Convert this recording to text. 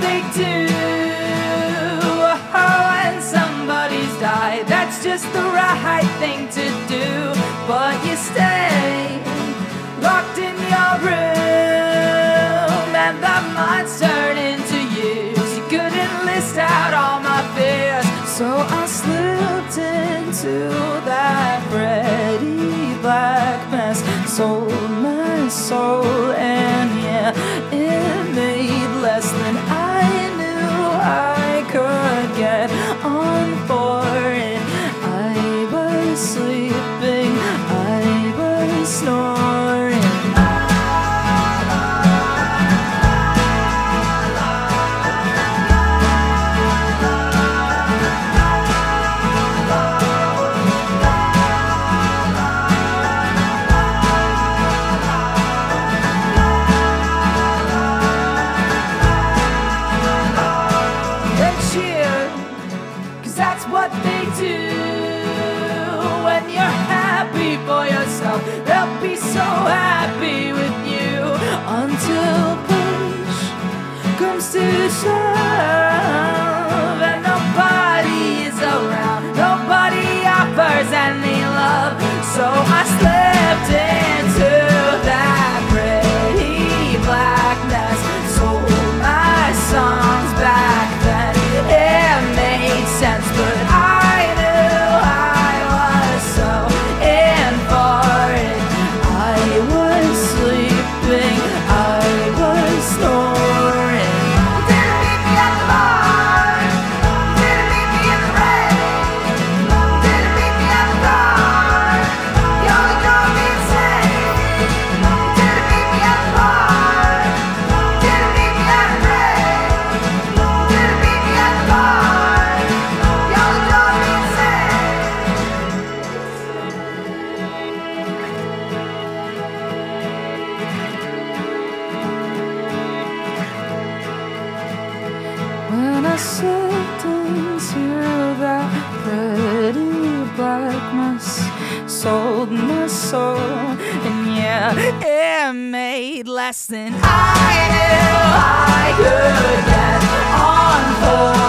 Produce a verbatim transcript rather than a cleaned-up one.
they do. Oh, when somebody's died, that's just the right thing to do. But you stay locked in your room, and the months turn into years. You couldn't list out all my fears, so I slipped into that pretty black mess, sold my soul, and yeah, it made less than I knew I could get on for it. I was sleeping, I was snoring. That's what they do. When you're happy for yourself, they'll be so happy with you, until push comes to shove and nobody is around, nobody offers any love. So I slipped into that pretty blackness, sold my songs back then. It made sense, but I knew I was so in for it. I was sleeping, I was snoring. You didn't meet me at the bar, you didn't meet me in the rain, you didn't meet me at the bar, you only drove me insane. You didn't meet me at the bar, you didn't meet me at the rain, you didn't meet me at the bar, you only drove me insane. When I slipped into that pretty blackness, sold my soul, and yeah, it made less than I knew I could get on for.